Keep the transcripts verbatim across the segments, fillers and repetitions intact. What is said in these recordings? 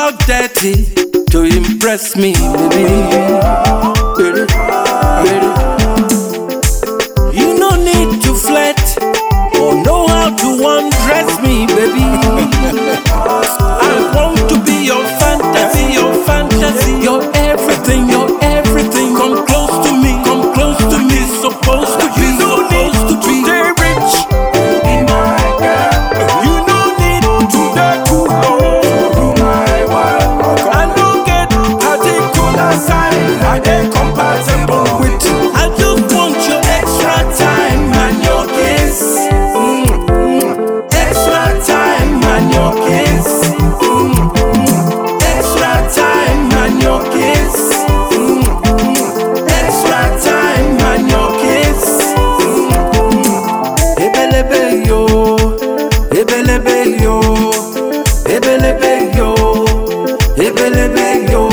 talk dirty to impress me, baby. Baby, baby. You no need to flirt or know how to undress me, baby. I want to be your fantasy, your fantasy, your everything, your everything. Come close to me, come close to me. Supposed to be, supposed to be. Stay rich, be my girl. You no need to the cool, oh, my wife. I don't get particular sign. I ain't compatible with you. I just want your extra time and your kiss. Mm, mm. Extra time and your kiss. Mm, mm. Extra time and your kiss. Mm, mm. Extra time and your kiss. Mm, mm. Ebelebe yo, ebelebe yo, ebelebe yo, ebelebe yo.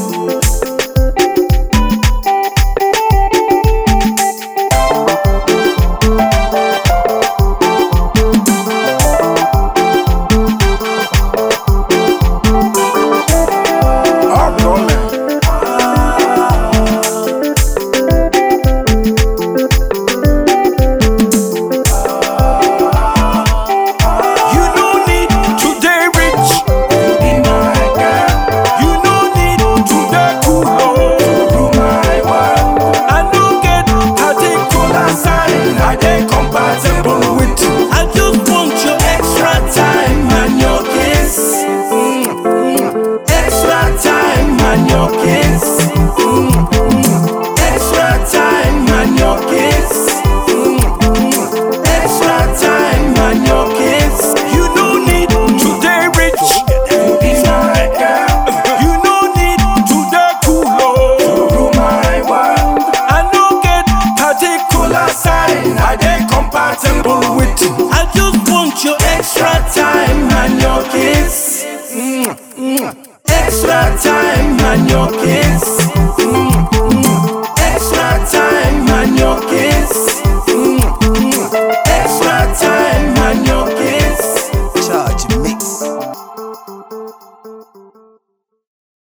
I just want your extra time and your kiss. Mm, mm. Extra time and your kiss. Mm, mm. Extra time and your kiss. Mm, mm. Extra time and your kiss. Charge mix.